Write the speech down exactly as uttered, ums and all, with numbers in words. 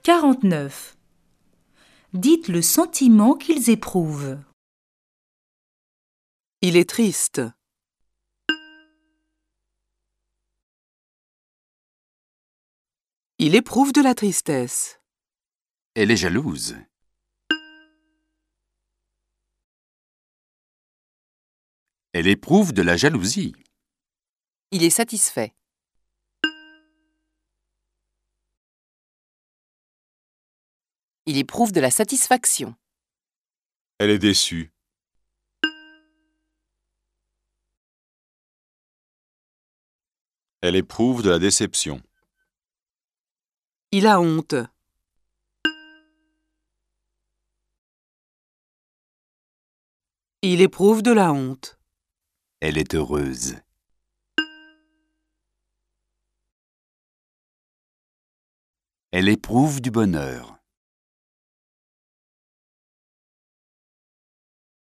quarante-neuf. Dites le sentiment qu'ils éprouvent. Il est triste. Il éprouve de la tristesse. Elle est jalouse. Elle éprouve de la jalousie. Il est satisfait. Il éprouve de la satisfaction. Elle est déçue. Elle éprouve de la déception. Il a honte. Il éprouve de la honte. Elle est heureuse. Elle éprouve du bonheur.